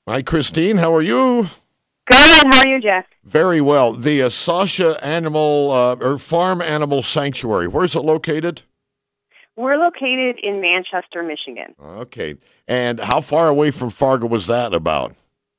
Hi, Christine. How are you? Good. How are you, Jeff? Very well. The Sasha Animal or Farm Animal Sanctuary. Where's it located? We're located in Manchester, Michigan. Okay. And how far away from Fargo was that about?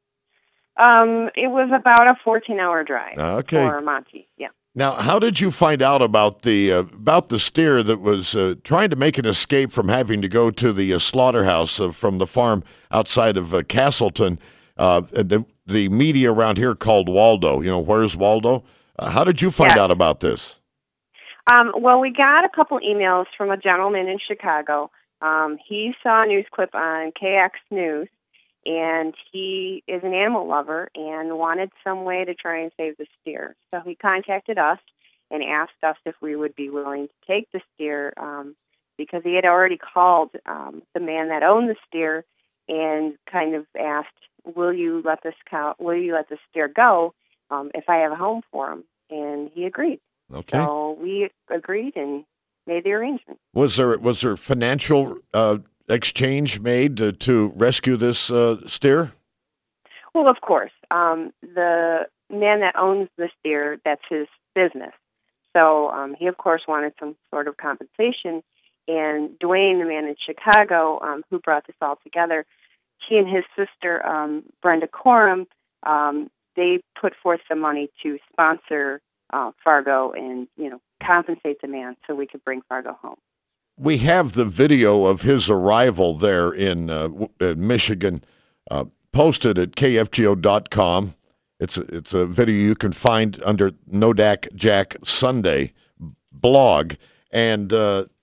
It was about a 14-hour drive Okay. for Monty. Yeah. Now, how did you find out about the steer that was trying to make an escape from having to go to the slaughterhouse from the farm outside of Castleton? The media around here called Waldo. You know, where's Waldo? How did you find out about this? Well, we got a couple emails from a gentleman in Chicago. He saw a news clip on KX News, and he is an animal lover and wanted some way to try and save the steer. So he contacted us and asked us if we would be willing to take the steer because he had already called the man that owned the steer and kind of asked, will you let the steer go if I have a home for him? And he agreed. Okay. So we agreed and made the arrangement. Was there financial exchange made to rescue this steer? Well, of course. The man that owns the steer, that's his business. So he, of course, wanted some sort of compensation. And Dwayne, the man in Chicago, who brought this all together, he and his sister, Brenda Coram, they put forth the money to sponsor Fargo and, compensate the man so we could bring Fargo home. We have the video of his arrival there in Michigan posted at kfgo.com. It's a video you can find under Nodak Jack Sunday blog. And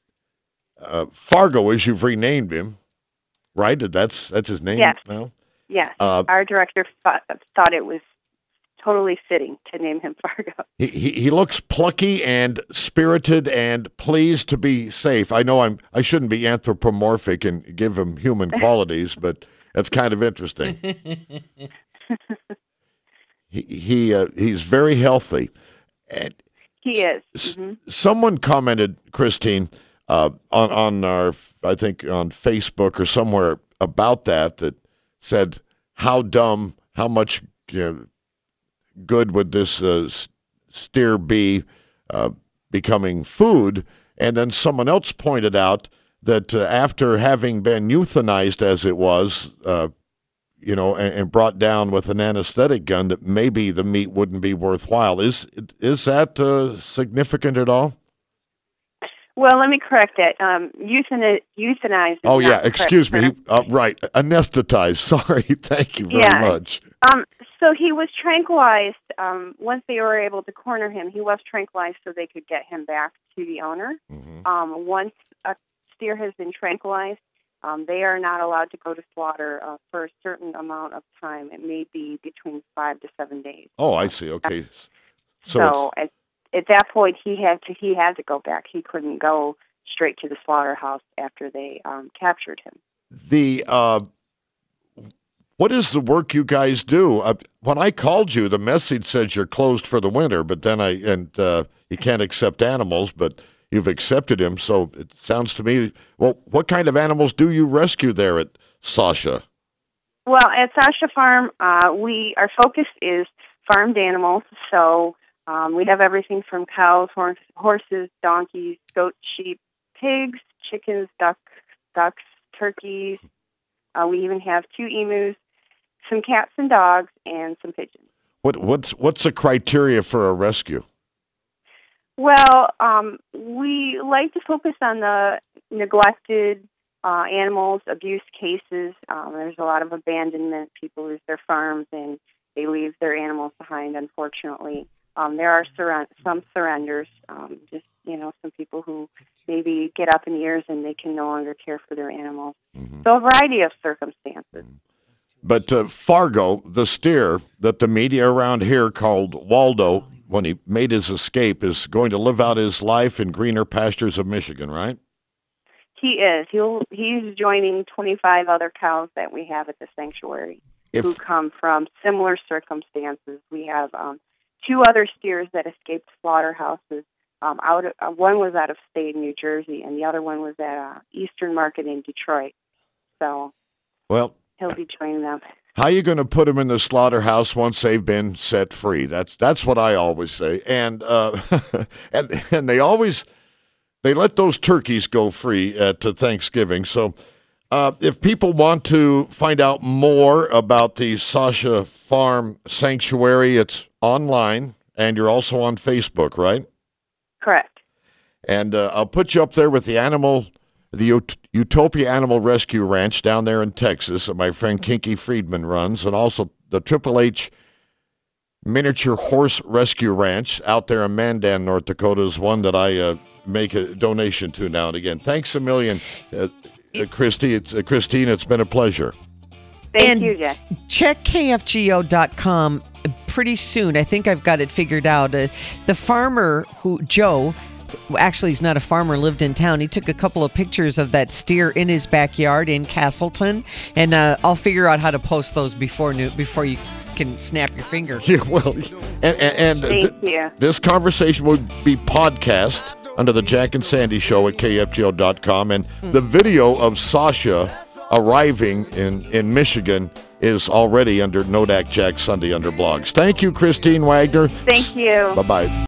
Fargo, as you've renamed him, right? That's his name now? Yes. Our director thought it was totally fitting to name him Fargo. He looks plucky and spirited and pleased to be safe. I know I shouldn't be anthropomorphic and give him human qualities, but that's kind of interesting. He's very healthy. And he is. Mm-hmm. Someone commented, Christine, on our, I think on Facebook or somewhere about that said, how much good would this steer be becoming food? And then someone else pointed out that after having been euthanized as it was, and brought down with an anesthetic gun, that maybe the meat wouldn't be worthwhile. Is that significant at all? Well, let me correct that. Euthanized. Oh, yeah. Excuse me. Right. Anesthetized. Sorry. Thank you very much. So he was tranquilized. Once they were able to corner him, he was tranquilized so they could get him back to the owner. Mm-hmm. Once a steer has been tranquilized, they are not allowed to go to slaughter for a certain amount of time. It may be between 5 to 7 days. Oh, I see. Okay. So at that point, he had to go back. He couldn't go straight to the slaughterhouse after they captured him. What is the work you guys do? When I called you, the message says you're closed for the winter, but then you can't accept animals, but you've accepted him. So it sounds to me, well, what kind of animals do you rescue there at Sasha? Well, at Sasha Farm, our focus is farmed animals. So we have everything from cows, horses, donkeys, goats, sheep, pigs, chickens, ducks, turkeys. We even have 2 emus, some cats and dogs, and some pigeons. What's the criteria for a rescue? Well, we like to focus on the neglected animals, abuse cases. There's a lot of abandonment. People lose their farms and they leave their animals behind, unfortunately. There are some surrenders, some people who maybe get up in years and they can no longer care for their animals. Mm-hmm. So a variety of circumstances. Mm-hmm. But Fargo, the steer that the media around here called Waldo when he made his escape, is going to live out his life in greener pastures of Michigan, right? He is. He's joining 25 other cows that we have at the sanctuary who come from similar circumstances. We have 2 other steers that escaped slaughterhouses. One was out of state in New Jersey, and the other one was at Eastern Market in Detroit. So, he'll be joining them. how you going to put them in the slaughterhouse once they've been set free? That's what I always say. And and they let those turkeys go free to Thanksgiving. So if people want to find out more about the Sasha Farm Sanctuary, it's online, and you're also on Facebook, right? Correct. And I'll put you up there with the Utopia Animal Rescue Ranch down there in Texas that my friend Kinky Friedman runs, and also the Triple H Miniature Horse Rescue Ranch out there in Mandan, North Dakota, is one that I make a donation to now and again. Thanks a million, Christine. It's been a pleasure. Thank you, Jack. Check KFGO.com pretty soon. I think I've got it figured out. The farmer Joe, actually he's not a farmer, lived in town. He took a couple of pictures of that steer in his backyard in Castleton, and I'll figure out how to post those before you can snap your finger. Yeah, well, and Thank you. This conversation will be podcast under the Jack and Sandy Show at KFGO.com, and the video of Sasha arriving in Michigan is already under Nodak Jack Sunday under blogs. Thank you, Christine Wagner. Thank you. Bye-bye.